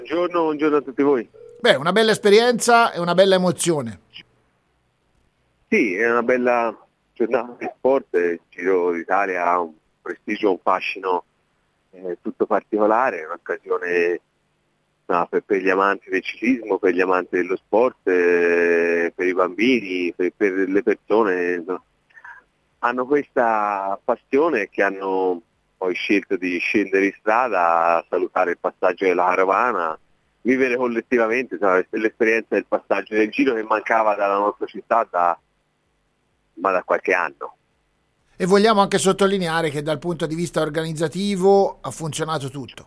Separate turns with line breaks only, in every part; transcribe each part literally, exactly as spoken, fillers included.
Buongiorno, buongiorno a tutti voi.
Beh, una bella esperienza e una bella emozione.
Sì, è una bella giornata di sport, il Giro d'Italia ha un prestigio, un fascino eh, tutto particolare, è un'occasione no, per, per gli amanti del ciclismo, per gli amanti dello sport, eh, per i bambini, per, per le persone. No. Hanno questa passione che hanno poi scelto di scendere in strada a salutare il passaggio della carovana, vivere collettivamente no, l'esperienza del passaggio del Giro che mancava dalla nostra città da, ma da qualche anno.
E vogliamo anche sottolineare che dal punto di vista organizzativo ha funzionato tutto.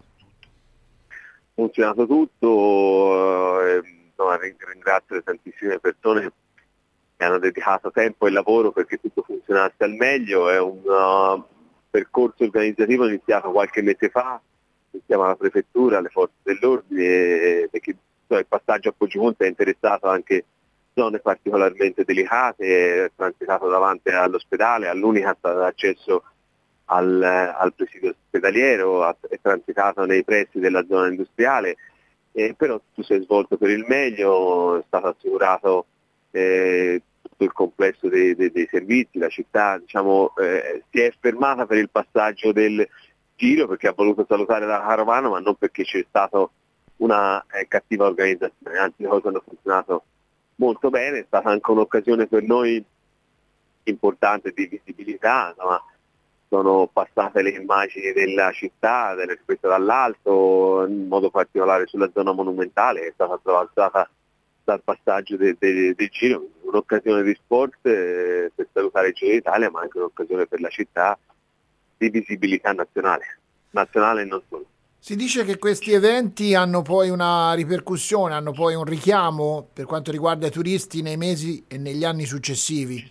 Ha funzionato tutto, eh, no, ringrazio le tantissime persone che hanno dedicato tempo e lavoro perché tutto funzionasse al meglio. È un uh, percorso organizzativo iniziato qualche mese fa, insieme alla prefettura, alle forze dell'ordine, perché so, il passaggio a Poggiomonte è interessato anche zone particolarmente delicate, è transitato davanti all'ospedale, all'unica accesso al, al presidio ospedaliero, è transitato nei pressi della zona industriale, eh, però tutto si è svolto per il meglio, è stato assicurato eh, tutto il complesso dei, dei, dei servizi, la città diciamo, eh, si è fermata per il passaggio del Giro perché ha voluto salutare la carovana, ma non perché c'è stata una eh, cattiva organizzazione, anzi le cose hanno funzionato molto bene, è stata anche un'occasione per noi importante di visibilità, insomma, sono passate le immagini della città, delle riprese dall'alto, in modo particolare sulla zona monumentale, che è stata attraversata dal passaggio del de, de Giro, un'occasione di sport eh, per salutare il Giro d'Italia, ma anche un'occasione per la città di visibilità nazionale, nazionale e non solo.
Si dice che questi eventi hanno poi una ripercussione, hanno poi un richiamo per quanto riguarda i turisti nei mesi e negli anni successivi.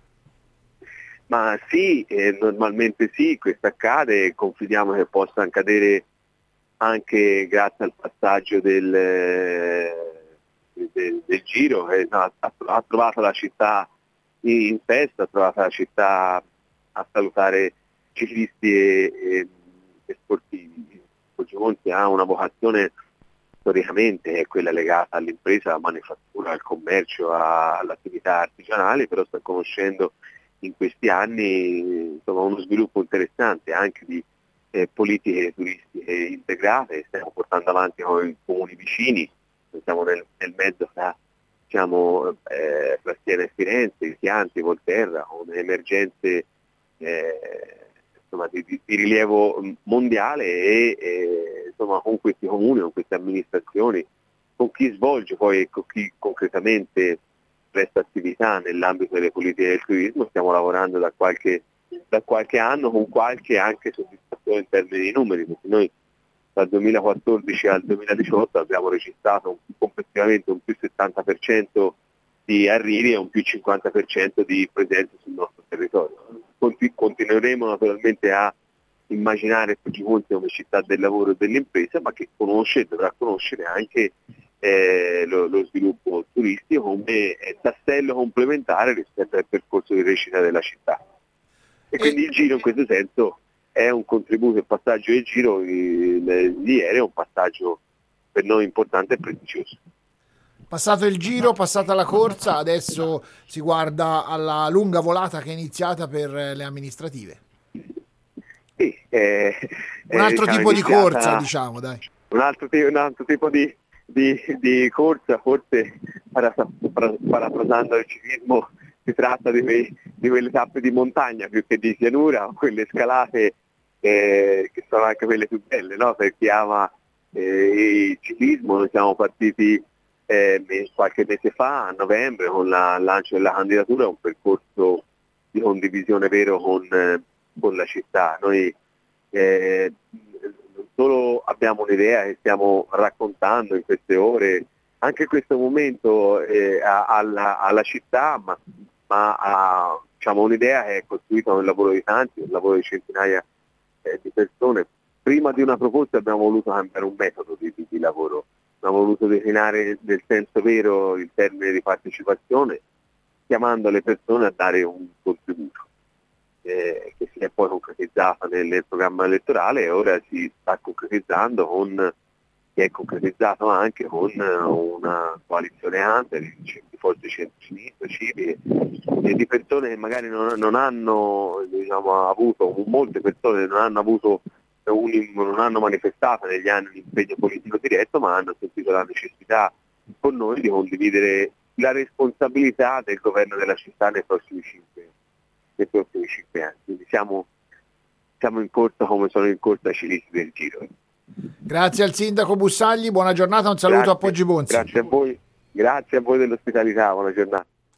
Ma sì, eh, normalmente sì, questo accade, confidiamo che possa accadere anche grazie al passaggio del, del, del Giro, che no, ha, ha trovato la città in festa, ha trovato la città a salutare ciclisti e, e, e sportivi. Poggiomonte ha una vocazione storicamente, è quella legata all'impresa, alla manifattura, al commercio, all'attività artigianale, però sta conoscendo in questi anni insomma, uno sviluppo interessante anche di eh, politiche turistiche integrate, stiamo portando avanti con i comuni vicini, siamo nel, nel mezzo fra, diciamo, eh, fra Siena e Firenze, Chianti, Volterra, con emergenze eh, insomma, di, di, di rilievo mondiale e eh, insomma, con questi comuni, con queste amministrazioni, con chi svolge poi con chi concretamente presta attività nell'ambito delle politiche del turismo, stiamo lavorando da qualche, da qualche anno con qualche anche soddisfazione in termini di numeri, perché noi dal duemilaquattordici al duemiladiciotto abbiamo registrato un, complessivamente un più settanta per cento di arrivi e un più cinquanta per cento di presenza sul nostro territorio. Continueremo naturalmente a immaginare Poggiomonte come città del lavoro e dell'impresa, ma che conosce e dovrà conoscere anche eh, lo, lo sviluppo turistico come tassello complementare rispetto al percorso di crescita della città. E quindi il Giro in questo senso è un contributo, il passaggio del Giro di, di ieri è un passaggio per noi importante e prezioso.
Passato il Giro, passata la corsa, adesso si guarda alla lunga volata che è iniziata per le amministrative.
Sì, eh,
un altro
eh, diciamo,
tipo di
iniziata,
corsa, diciamo, dai.
Un altro, un altro tipo di, di, di corsa, forse parafrasando il ciclismo, si tratta di, quei, di quelle tappe di montagna più che di pianura, quelle scalate eh, che sono anche quelle più belle, no? Per chi ama eh, il ciclismo. Noi siamo partiti eh, qualche mese fa, a novembre, con la, il lancio della candidatura, un percorso di condivisione vero con, eh, con la città. Noi eh, non solo abbiamo un'idea che stiamo raccontando in queste ore, anche in questo momento eh, alla, alla città, ma, ma a, diciamo, un'idea che è costruita da un lavoro di tanti, un lavoro di centinaia eh, di persone. Prima di una proposta abbiamo voluto cambiare un metodo di, di, di lavoro, abbiamo voluto declinare nel senso vero il termine di partecipazione, chiamando le persone a dare un contributo. Eh, che si è poi concretizzata nel, nel programma elettorale e ora si sta concretizzando con che è concretizzato anche con una coalizione ampia di, di forze centro-sinistra, civili e di persone che magari non, non hanno diciamo, avuto, molte persone non hanno avuto un, non hanno manifestato negli anni un impegno politico diretto, ma hanno sentito la necessità con noi di condividere la responsabilità del governo della città nei prossimi cinque, nei prossimi cinque anni. Quindi siamo, siamo in corsa come sono in corsa i ciclisti del Giro.
Grazie al sindaco Bussagli, buona giornata, un saluto
Grazie,
a Poggi Bonzi.
Grazie a voi, grazie a voi dell'ospitalità, buona giornata.